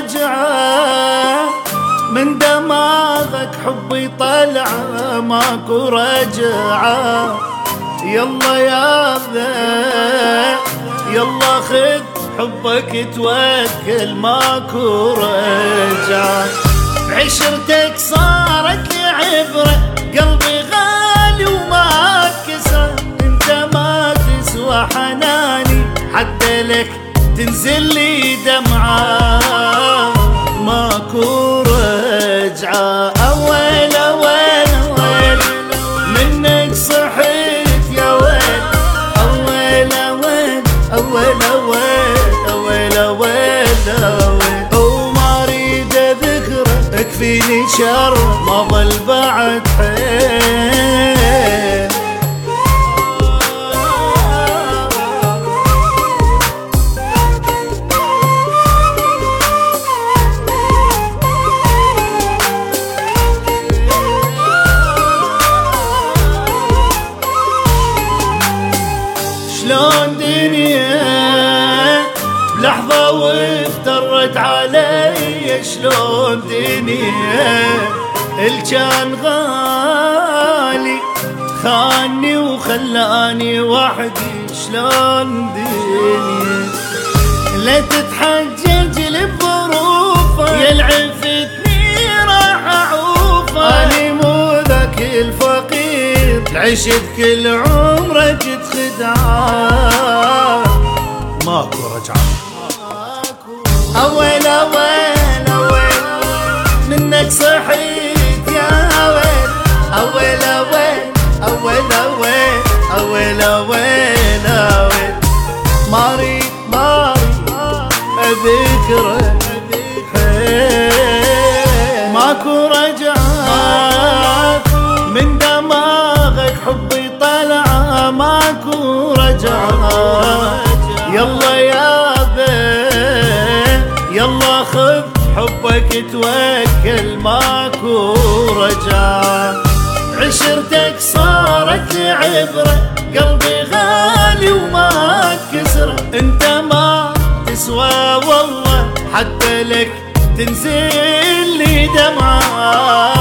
رجعه، من دماغك حبي طلعه ماكو رجعه. يلا يابا يلا خذ حبك توكل ماكو رجعه. عشرتك صارت لي عبره، قلبي غالي وما كسره، انت ما تسوى حناني حتى لك تنزل لي دمعه ماكو رجعه. اول اول اول منك صحيت يا ويل، اول اول اول اول اول اول وما اريد اذكره، اكفيني شر ما ظل بعد حيل. شلون دنيا بلحظة وافترت علي، شلون دنيا الجان غالي خاني وخلاني وحدي، شلون دنيا لا تتحجج لي بظروفه، يا العفتني راح اعوفه، اني مو ذاك الفقير عشت كل عمرك تخدعه ماكو رجعه. اول اول اول منك صحيت يا ويل، اول اول اول اول اول اول اول ما اريد اذكره، ماكو رجعه، من دماغك حبي طلعه ماكو رجعه. يلا يابا يلا خذ حبك توكل ماكو رجعه. عشرتك صارت لي عبره، قلبي غالي وما كسره، انت ما تسوى والله حتى لك تنزل لي دمعه